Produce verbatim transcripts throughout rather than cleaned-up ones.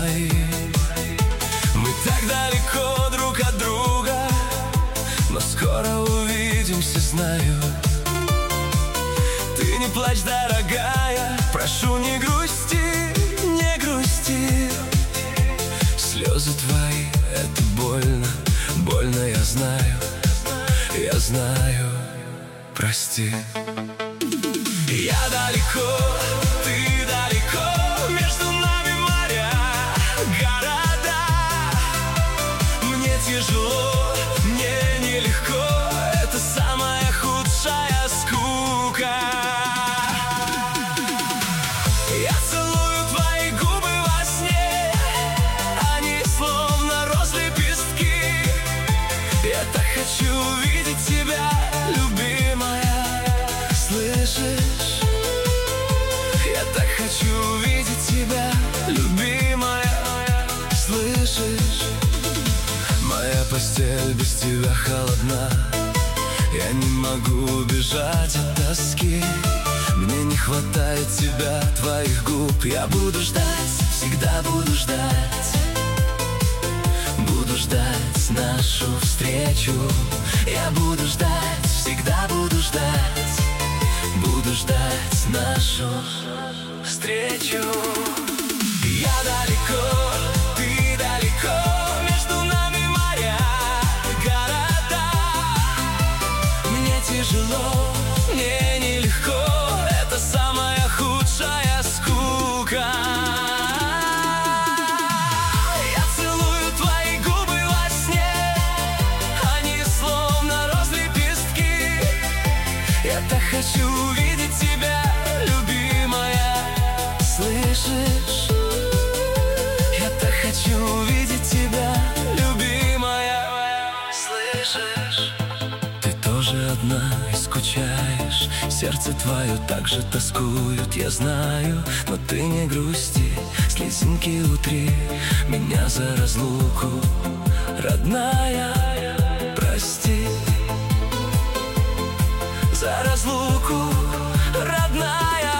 мои. Мы так далеко друг от друга, но скоро увидимся, знаю. Ты не плачь, дорогая, прошу, не грусти, не грусти. Слезы твои — это больно, больно, я знаю, я знаю, прости. Я далеко, ты далеко, между нами моря, города. Мне тяжело, мне нелегко, это самая худшая скука. Я целую твои губы во сне, они словно роз лепестки. Я так хочу увидеть тебя, любимая, слышишь? Я так хочу увидеть тебя, любимая, слышишь? Моя постель без тебя холодна, я не могу убежать от тоски. Мне не хватает тебя, твоих губ. Я буду ждать, всегда буду ждать. Буду ждать нашу встречу. Я буду ждать, всегда буду ждать. Буду ждать нашу встречу. Я далеко, ты далеко, между нами моря, города. Мне тяжело, мне нелегко, это самая худшая скука. Я целую твои губы во сне, они словно роз лепестки. Я так хочу увидеть тебя, любимая, слышишь? Я так хочу увидеть тебя, любимая, слышишь? Ты тоже одна и скучаешь, сердце твое так же тоскует, я знаю. Но ты не грусти, слезинки утри меня за разлуку, родная, прости. За разлуку, родная,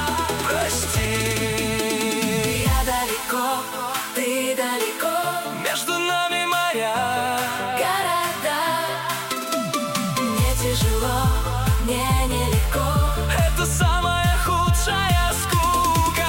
прости. Я далеко, ты далеко, Между нами моря, города. Мне тяжело, мне нелегко, это самая худшая скука.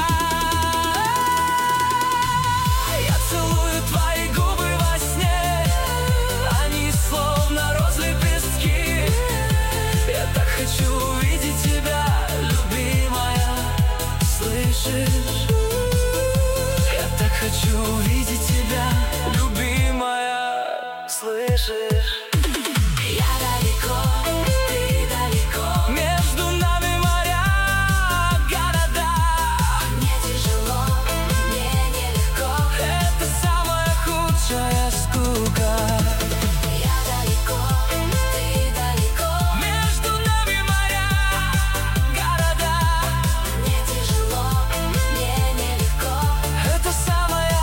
Я целую твои губы во сне, они словно роз лепестки. Я так хочу увидеть тебя, любимая, слышишь? Я так хочу увидеть тебя, любимая, слышишь? я далеко, ты далеко. Между нами моря, города. Мне тяжело, мне нелегко, Это самая худшая скука. я далеко, ты далеко. Между нами моря, города. Мне тяжело, мне нелегко, Это самая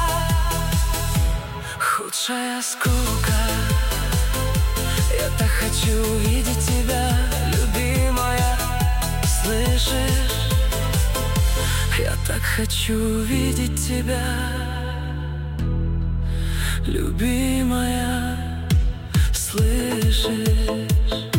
худшая скука. Я так хочу увидеть тебя, любимая, слышишь? Я так хочу увидеть тебя, любимая, слышишь?